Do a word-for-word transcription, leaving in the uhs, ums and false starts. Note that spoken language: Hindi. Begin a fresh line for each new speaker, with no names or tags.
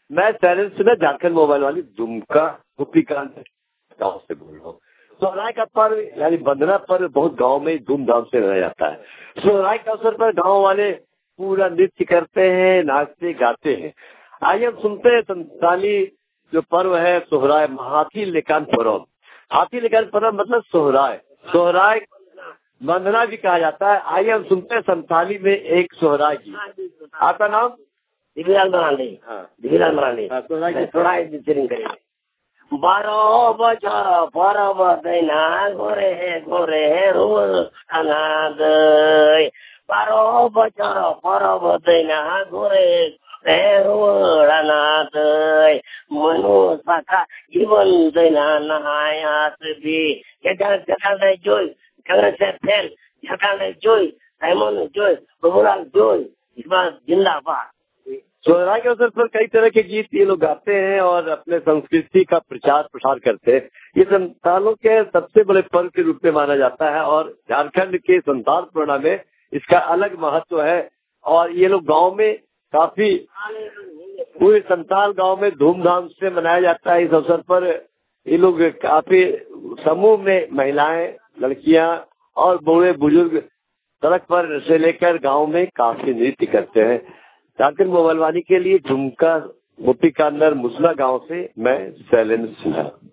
मैं शैलेंद्र सिन्हा झारखंड मोबाइल वाली दुमका गोपीकांत गाँव से बोल रहा हूँ। सोहराय का पर्व यानी बंदना पर्व बहुत गांव में धूमधाम से मनाया जाता है। सोहराय के अवसर पर गांव वाले पूरा नृत्य करते हैं, नाचते गाते हैं। आइए हम सुनते हैं संताली जो पर्व है सोहराय, हाथी लेकान पर्व। हाथी लेकान पर्व मतलब सोहराय, सोहराय बंदना भी कहा जाता है। आइए हम सुनते हैं संताली में एक सोहराय की। आपका नाम?
दिव्याल मरांडी।
हाँ,
दिव्याल मरांडी।
सोहराय की
थोड़ा चेरिंग करेंगे। बारो बछर परब दैना गोरे गोरे रोल अनाद, बारो बछर परब दैना गोरे रोल अनाद, मनुष्यका जीवन दैना नहायात भी जगह जगह जोई जगह से फेल जगह जोई साइमन जोई बबुलाल जोई इस बार जिंदाबाद।
सोहराय के अवसर पर कई तरह के गीत ये लोग गाते हैं और अपने संस्कृति का प्रचार प्रसार करते हैं। ये संतालों के सबसे बड़े पर्व के रूप में माना जाता है और झारखंड के संताल पुराना में इसका अलग महत्व है। और ये लोग गांव में काफी पूरे संताल गांव में धूमधाम से मनाया जाता है। इस अवसर पर ये लोग काफी समूह में महिलाएं, लड़कियां और बूढ़े बुजुर्ग सड़क पर से लेकर गांव में काफी नृत्य करते हैं। झारखंड मोबाइल वाली के लिए झुमका गोपीकांत मुसला गांव से मैं शैलेंद्र सिन्हा।